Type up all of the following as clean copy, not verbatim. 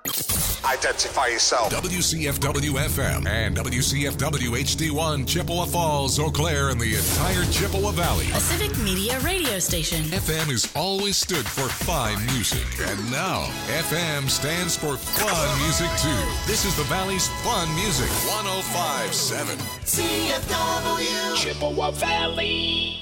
Identify yourself. WCFW-FM and WCFW HD1, Chippewa Falls, Eau Claire, and the entire Chippewa Valley. A civic media radio station. FM has always stood for fine music. And now, FM stands for fun music, too. This is the Valley's fun music. 105.7. CFW. Chippewa Valley.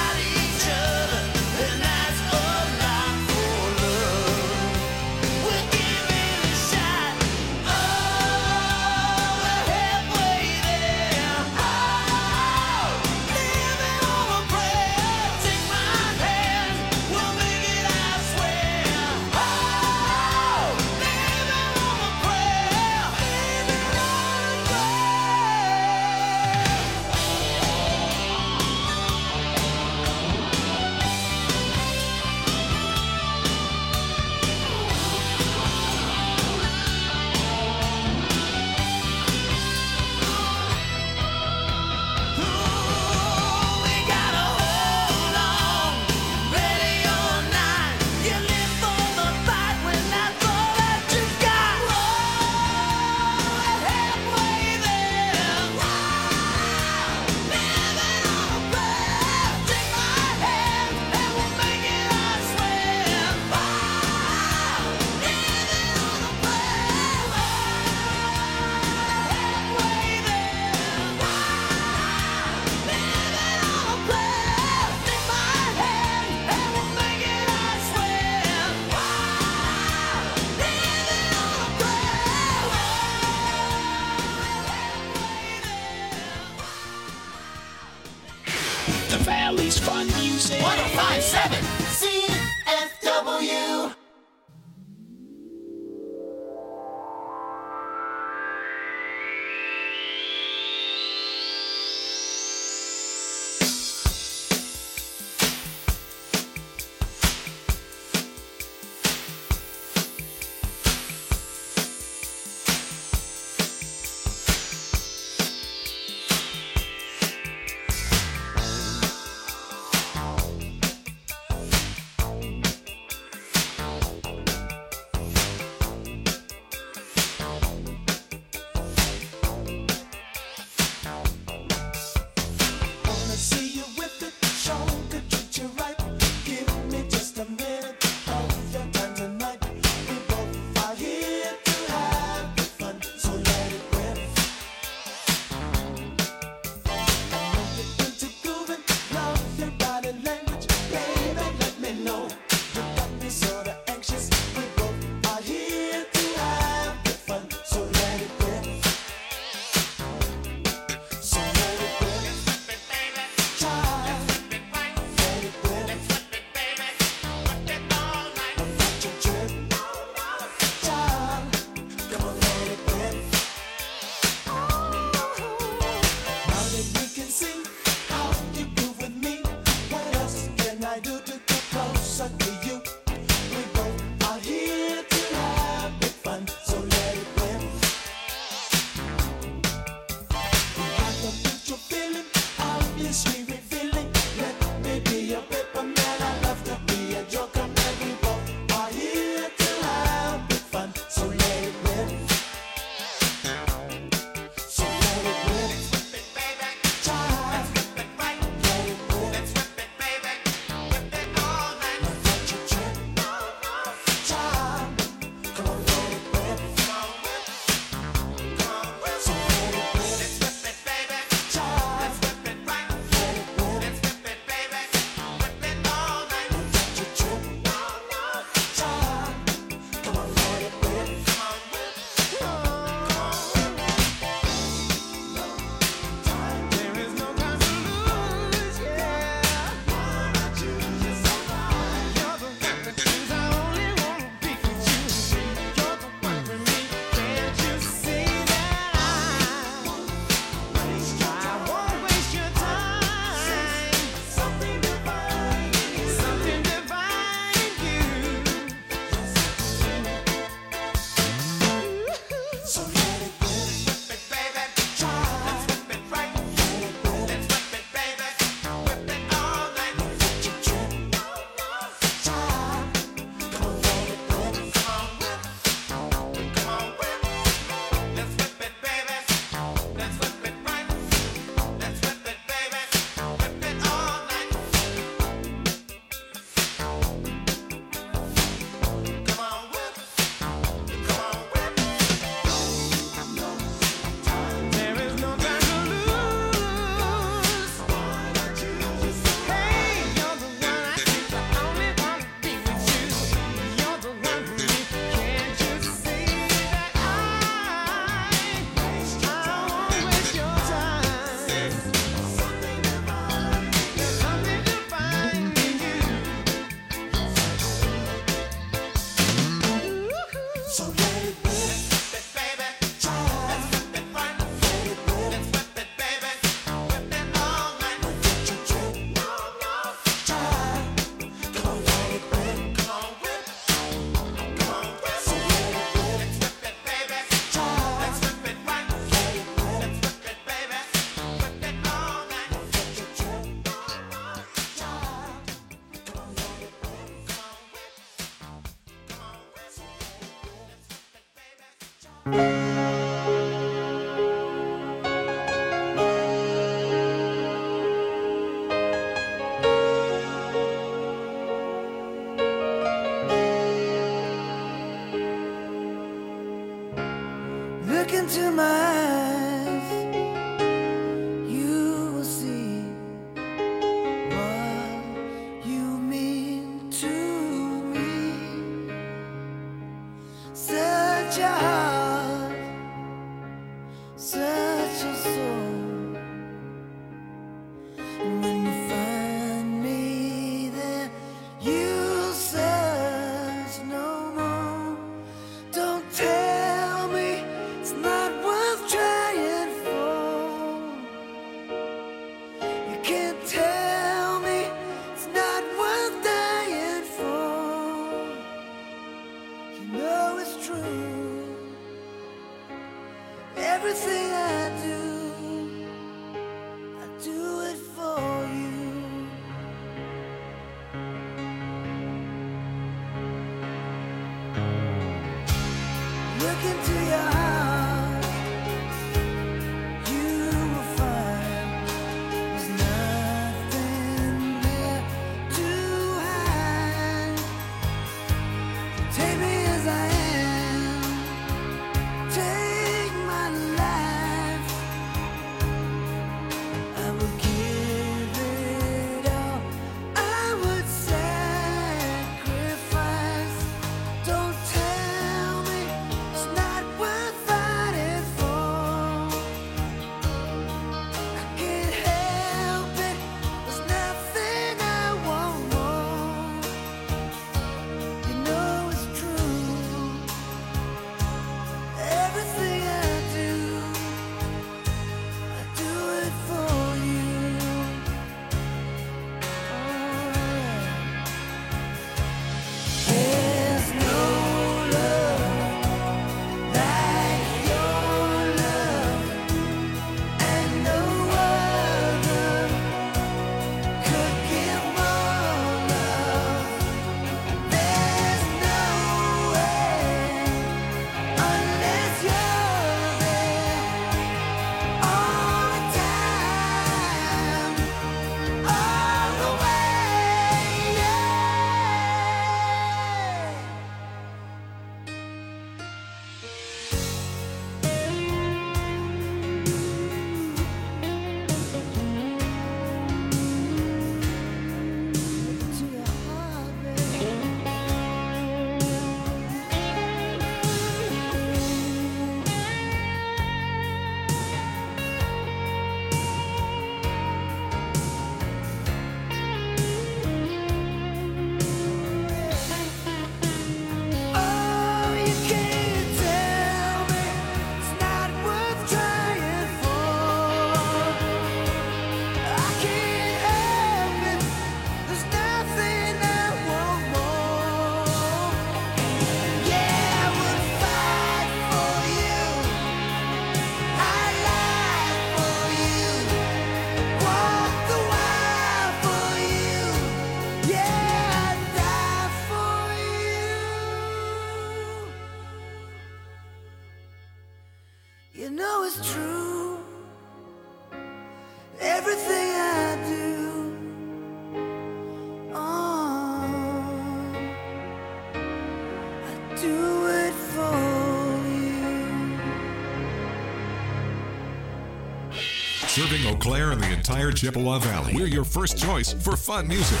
Serving Eau Claire and the entire Chippewa Valley. We're your first choice for fun music.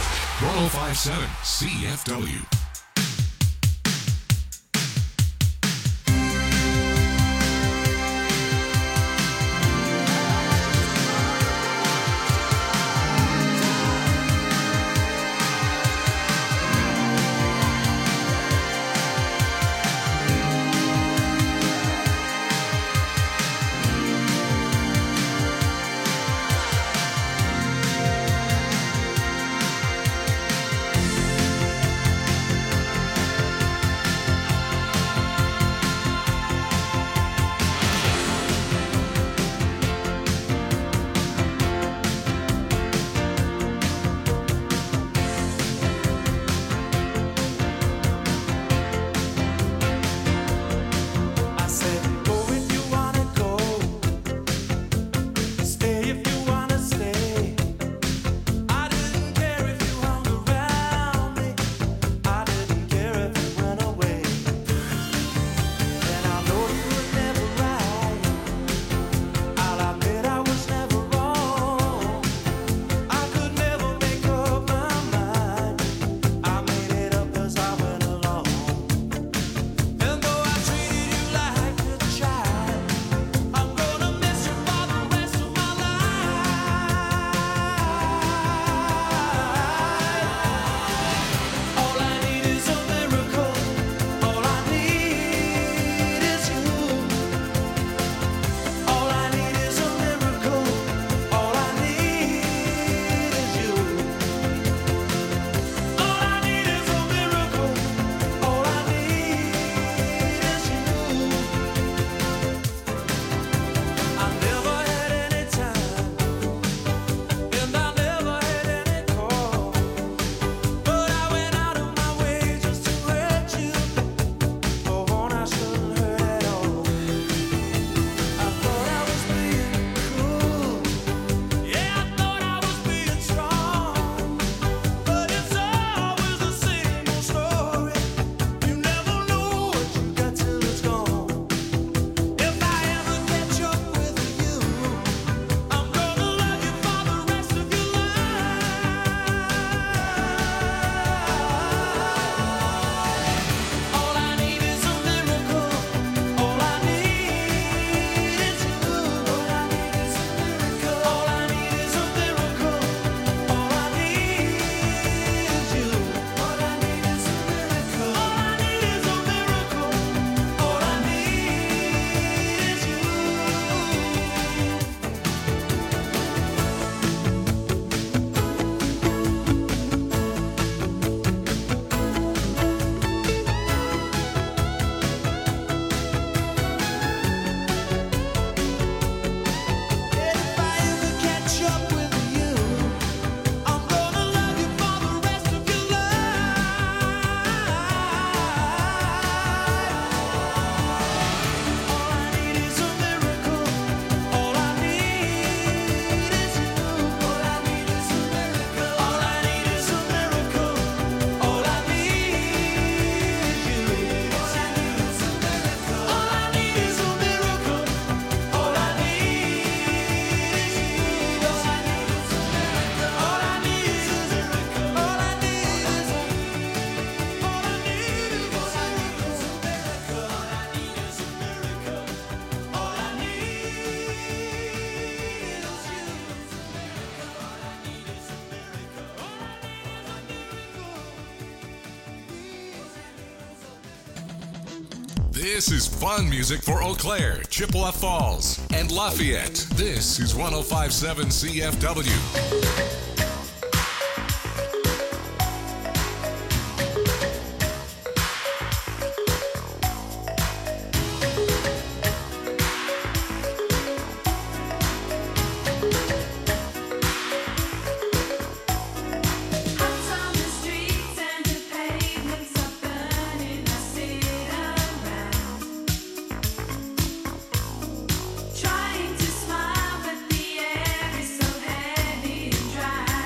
1057 CFW. This is fun music for Eau Claire, Chippewa Falls, and Lafayette. This is 105.7 CFW. Trying to smile, but the air is so heavy and dry.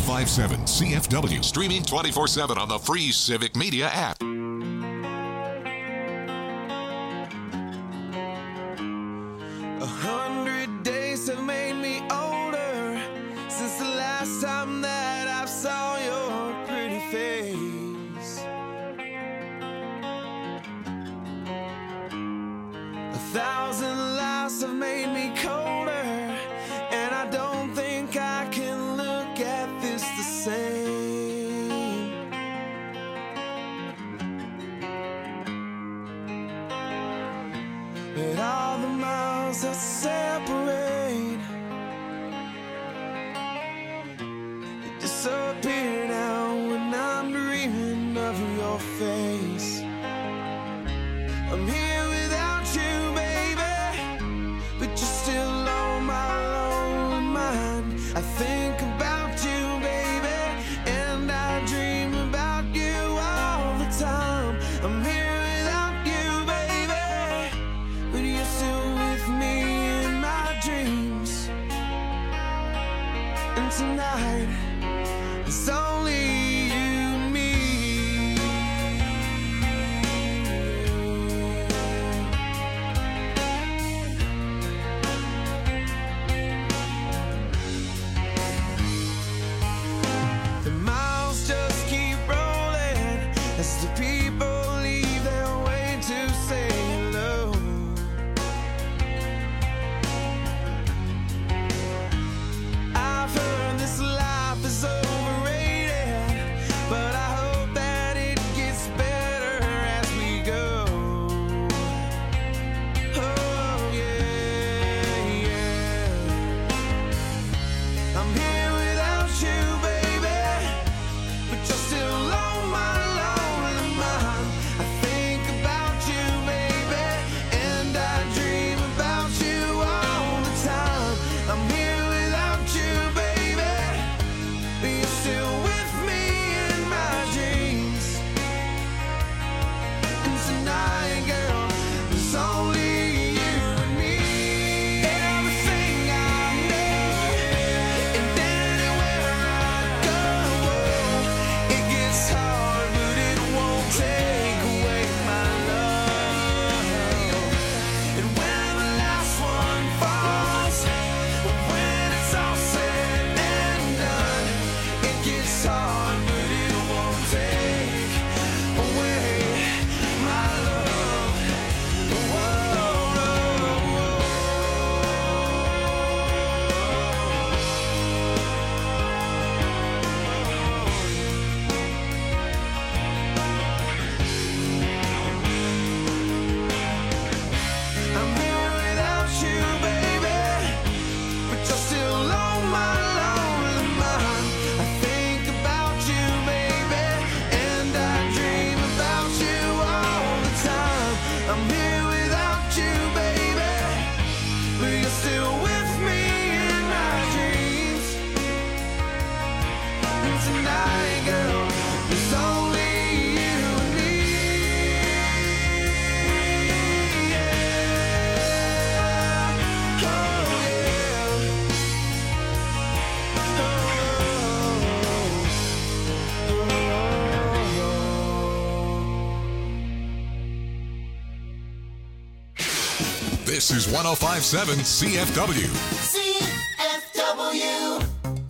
1057 CFW. Streaming 24/7 on the free Civic Media app. 100 days have made me older since the last time that I saw your pretty face. 1,000 lives have made me colder, and I don't think I can look at this the same. But all the miles that separate, they disappear now when I'm dreaming of your face. I'm here without you, baby, but you're still on my lonely mind. I think about you, baby, and I dream about you all the time. I'm here without you, baby, but you're still with me in my dreams. And tonight, it's only you and me. The miles just keep rolling as the people leave their way to say hello. I've heard this life is overrated, but I hope that it gets better as we go. Oh yeah, yeah. I'm here without you, baby, but you're still on my lonely mind. I think about you, baby, and I dream about you all the time. I'm here without you, baby, but you're still with me in my dreams. And tonight, girl, it's only you and me. Everything I know, and anywhere I go, it gets hard, but it won't take away my love. And when the last one falls, when it's all said and done, it gets hard, but it won't take away my love. I'm here without you, baby, but you're still on my lonely mind. I think about you, baby, and I dream about you all the time. I'm here without you, baby, but you're still with me in my dreams. And tonight, girl, it's only you and me. Yeah. Oh, yeah. This is 1057 CFW. CFW.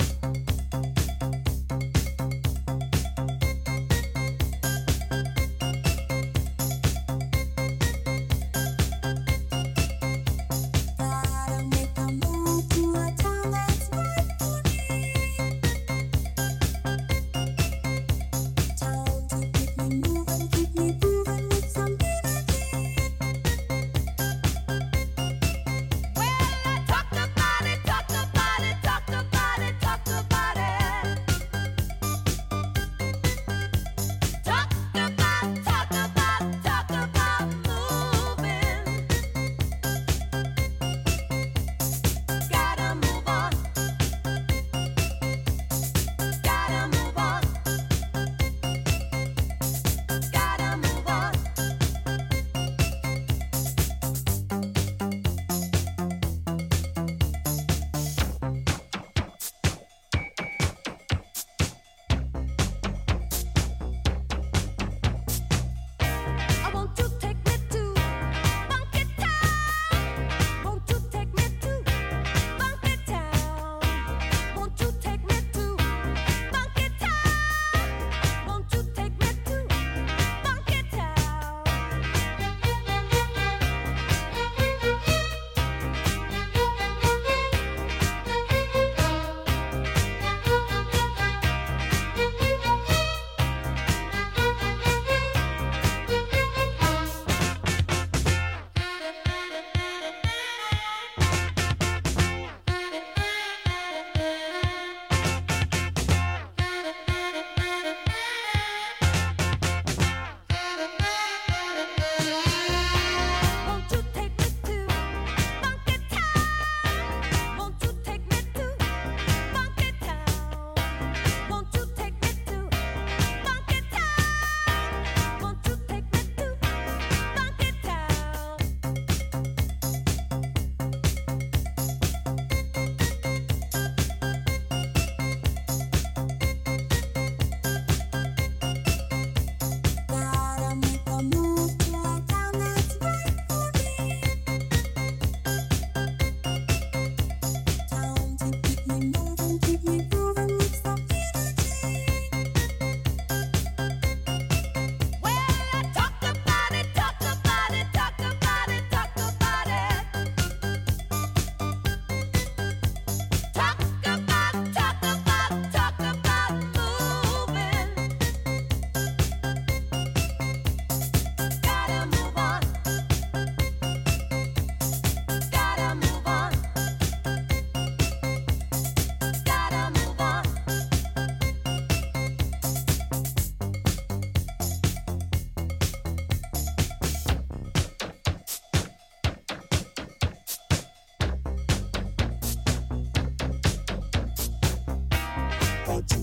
Gotta make a move to a town that's right for me. Town to keep me moving with some energy. Well, I talked about it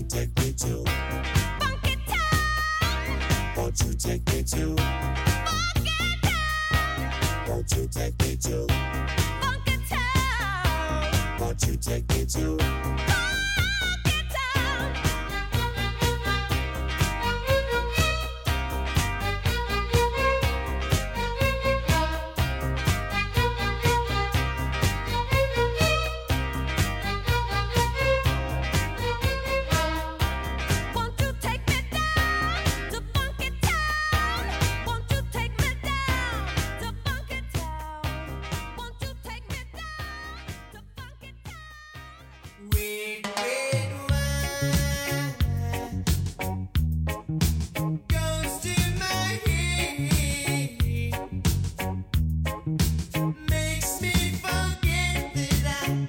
take me to Funky Town? Won't you take me to Funky Town? Won't you take me to Funky Town? Won't you take me to Funky Town? Won't you take me down to Funky Town? Won't you take me down to Funky Town? Won't you take me down to Funky Town? Red, red wine goes to my head, makes me forget that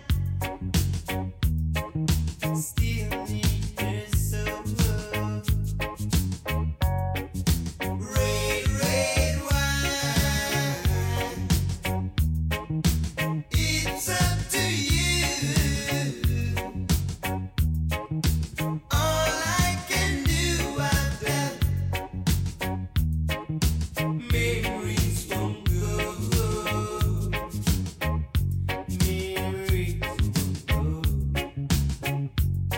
I still need her so. Red, red wine, it's up to you. All I can do, I've got memories from good. Memories from good.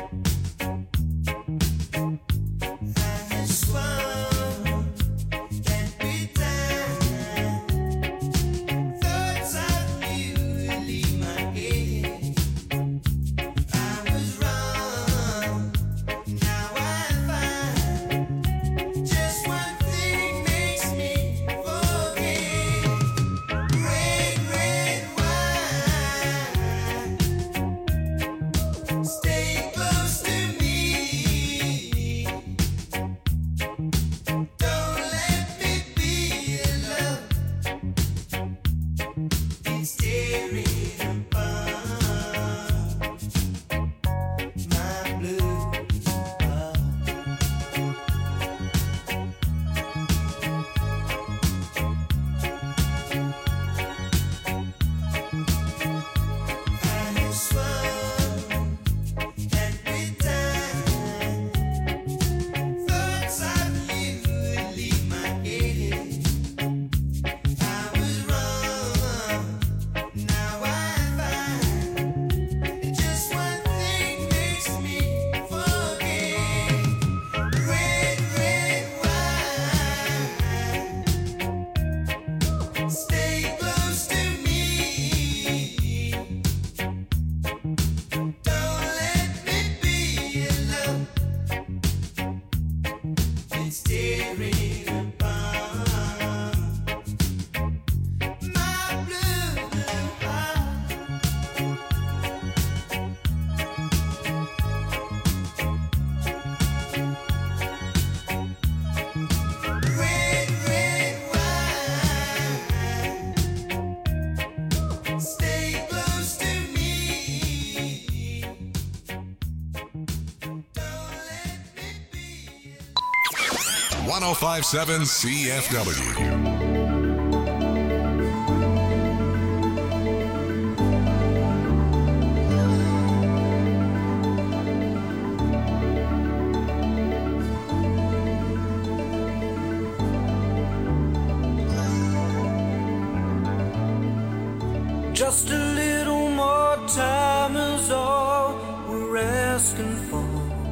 I swung that bit down. Thoughts of you leave my head. I was wrong. Now I find just one thing makes me forget. Red, red wine, stay close to me. Don't let me be alone. It's tearing apart my blue heart. I swung that bit down. Thoughts of you leave my head. I was wrong. Now I find just one thing makes me forget. Red, red wine, stay close to me. Don't let me be alone. It's tearing apart my blue, blue heart. Red, red wine, stay close to me. Don't let me be. 1057 CFW. Just a little more time is all we're asking for.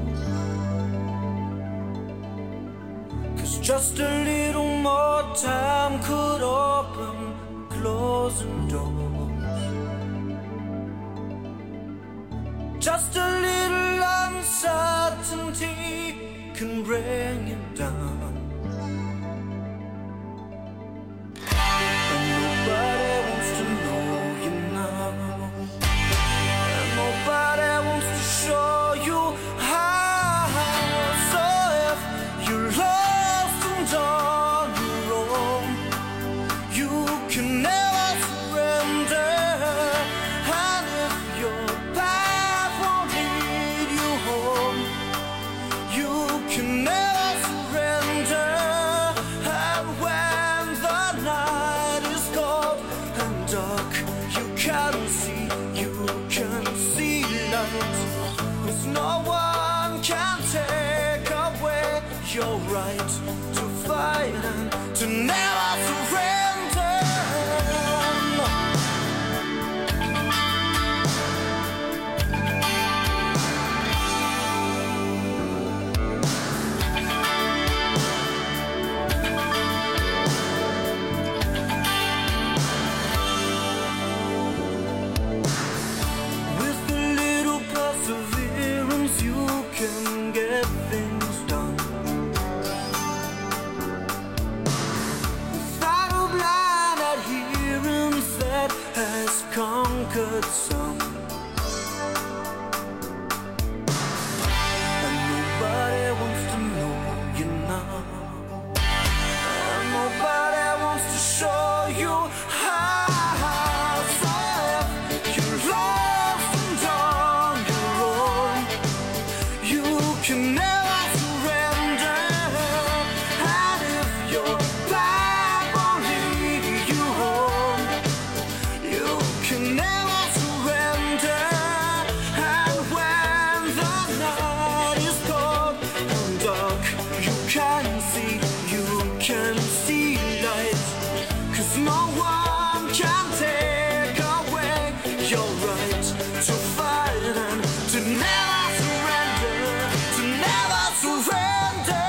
'Cause just a little more time could open closing doors. Just a little uncertainty can bring you down. And nobody wants to know you now. And nobody wants to show you how. So if you're lost and on your own, you can never surrender. And if your path won't lead you home, you can never surrender. And when the night is cold and dark, you can see light. 'Cause no one can fighting to never surrender. With a little perseverance, you can get things done. Without a blind adherence that has conquered some. And nobody wants to know you now. And nobody wants to show you how. So if you're lost and on your own, you can never surrender. And if your back won't lead you home, you can never surrender. And when the night is cold and dark, you can see light. 'Cause no one can take away your right to fight and to never surrender, to never surrender.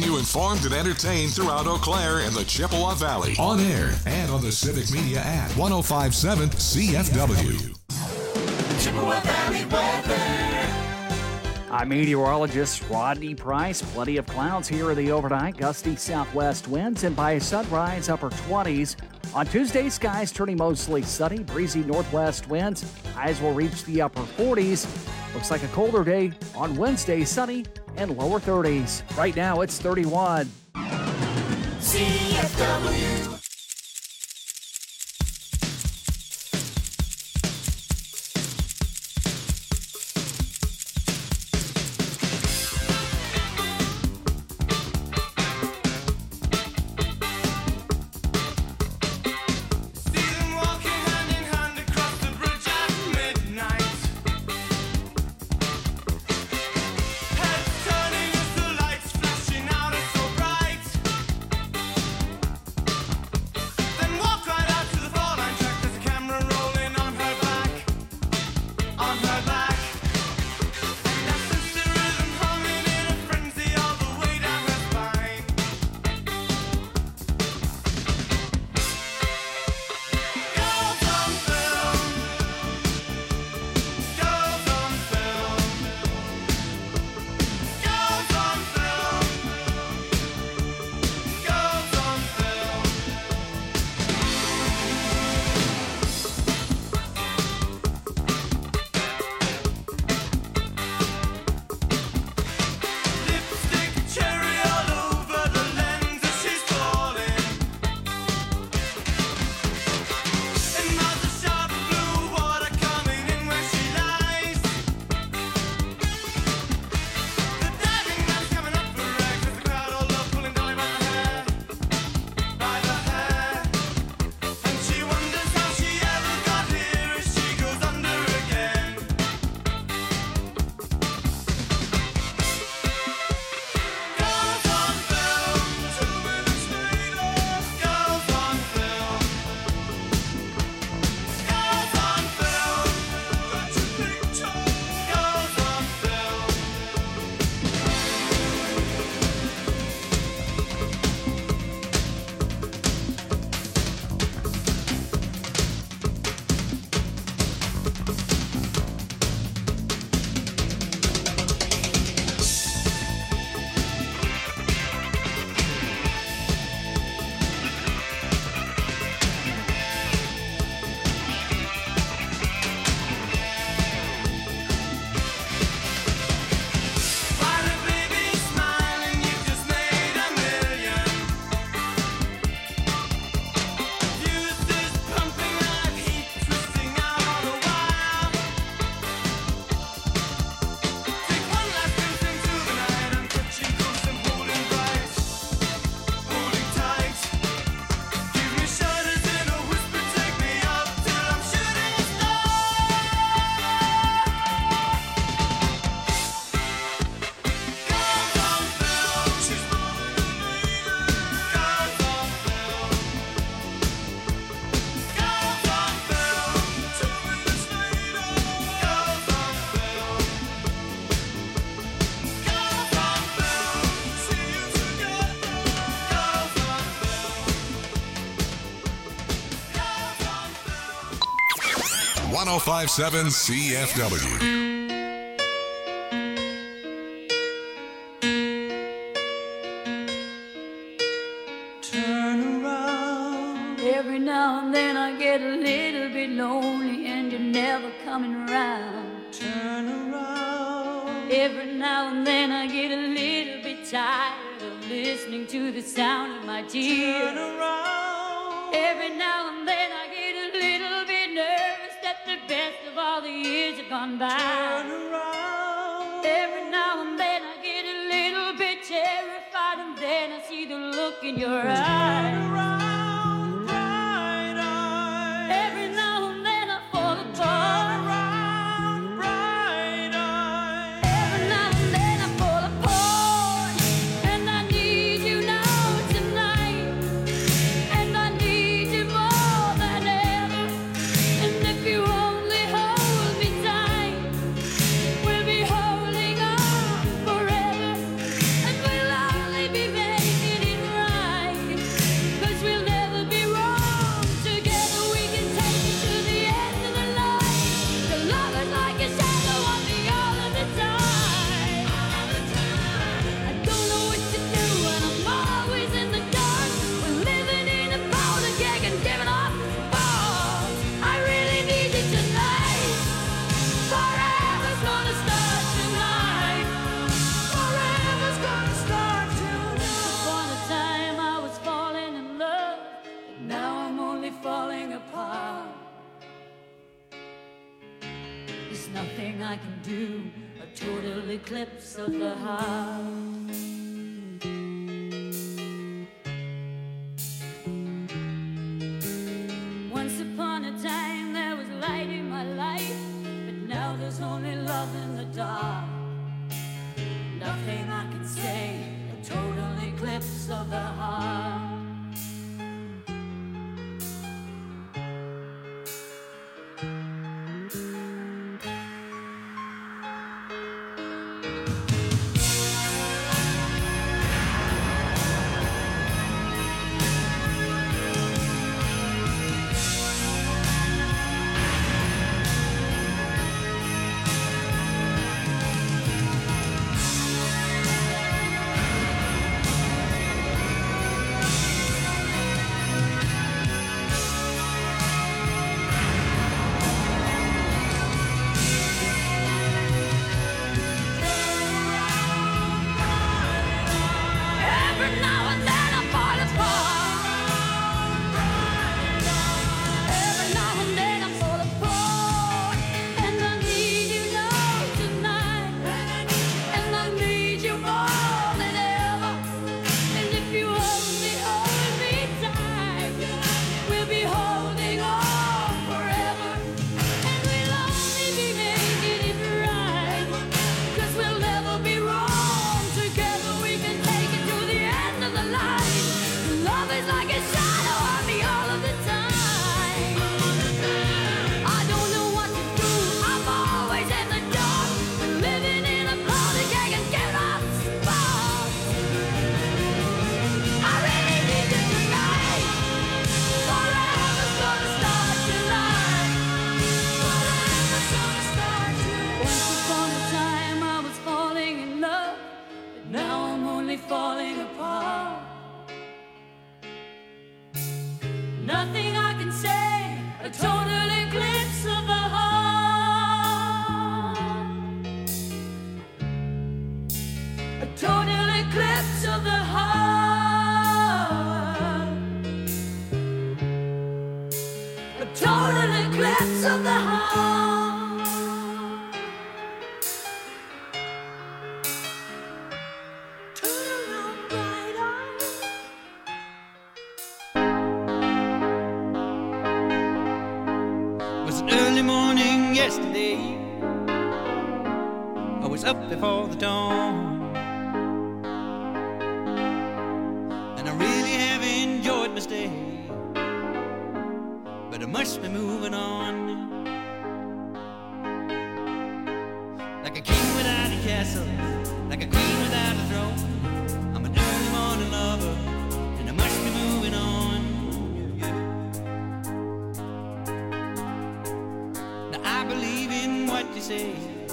you informed and entertained throughout Eau Claire and the Chippewa Valley. On air and on the Civic Media app. 1057 CFW. Chippewa Valley weather. I'm meteorologist Rodney Price. Plenty of clouds here in the overnight. Gusty southwest winds, and by sunrise, upper 20s. On Tuesday, skies turning mostly sunny. Breezy northwest winds. Highs will reach the upper 40s. Looks like a colder day on Wednesday, sunny and lower 30s. Right now, it's 31. CFW. #1057 CFW. Every now and then I get a little bit lonely and you're never coming around. Turn around. Every now and then I get a little bit tired of listening to the sound of my tears. Turn around. Every now and then I get a little bit nervous that the best of all the years have gone by. Turn around. Every now and then I get a little bit terrified, and then I see the look in your eyes. Turn around. Every now and then I fall apart. Every now and then I fall apart. And I need you now tonight. And I need you more than ever. And if you only hold me tight, we'll be holding on forever. And we'll only be falling apart. There's nothing I can do, a total eclipse of the heart. Once upon a time there was light in my life, but now there's only love in the dark. Nothing I can say, a total eclipse of the heart. Nothing I can say, a total eclipse of the heart. A total eclipse of the heart. A total eclipse of the heart. Turn on bright eyes. It was an early morning yesterday. I was up before the dawn, and I really have enjoyed my stay, but I must be moving on. Like a king without a castle, like a queen without a throne, I'm an early morning lover, and I must be moving on. Now I believe in what you say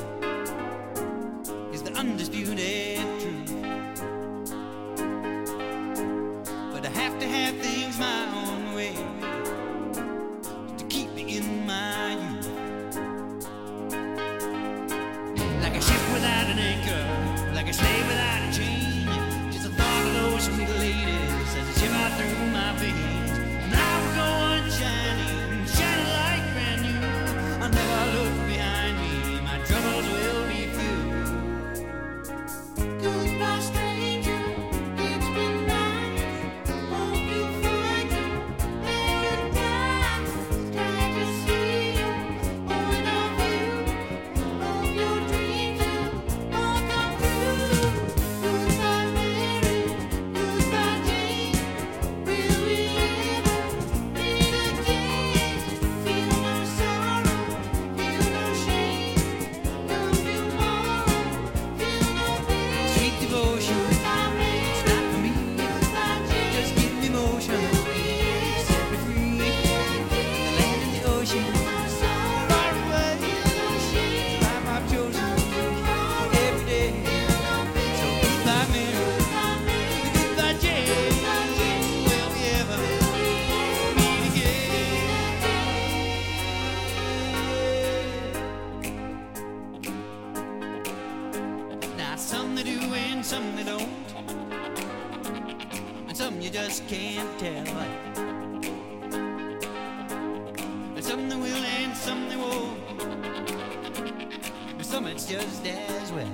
is the undisputed truth, but I have to have things my own way to keep me in my youth. Like a ship without an anchor, like a slave without a chain, just the thought of those sweet ladies as they shiver through my veins. And I will go on shining, shining like brand new. I'll never look behind me, my troubles will be few. Goodbye, stranger. It's been nice. Hope you find your paradise. Glad to see you. Point of view. Hope your dreams will all come true. Goodbye, Mary. Goodbye, Jane. Will we ever meet again? Feel no sorrow. Feel no shame. Come tomorrow. Feel no pain. Sweet devotion, Goodbye, Mary. it's not for me. Goodbye, Jane. Just give me motion, set me free. The land and the ocean, far away. Life I've chosen every day. So goodbye, Mary. Goodbye, Jane. Will we ever meet again? Now some they do and some they don't, and some you just can't tell. Some they will and some they won't. But some it's just as well.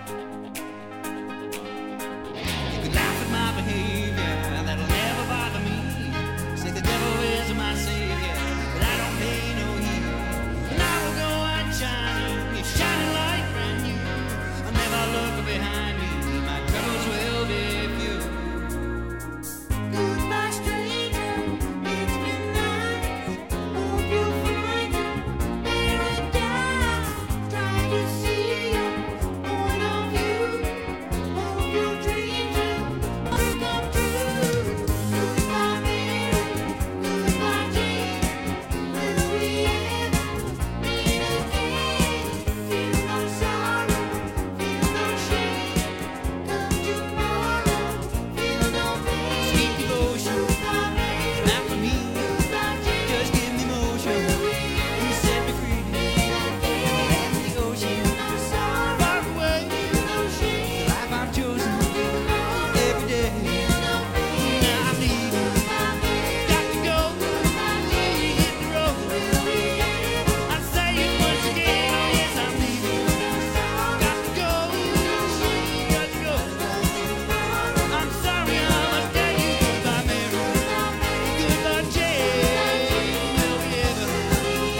You can laugh at my behavior, that'll never bother me. Say the devil is my savior, but I don't pay no heed. And I will go out shining, it's shining like brand new. I'll never look behind me, my troubles will be few. Goodbye, stranger. It's been nice. Hope you'll find a paradise. Try to see your point of view. Hope your dreams will come true. Goodbye, Mary. Goodbye, Jane. Will we ever meet again? Feel no sorrow, feel no shame. Come tomorrow, feel no pain. Sweet devotion, not for me. Just give me motion. You set me free. Land in the ocean, far away. The life I've chosen every day. Now I'm leaving, got to go. Hit the road. I say it once again. Yes, I'm leaving, got to go. Got to go. I'm sorry, I must tell you goodbye, Mary. Goodbye, Jane. Will we ever meet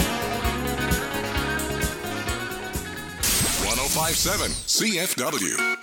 CFW.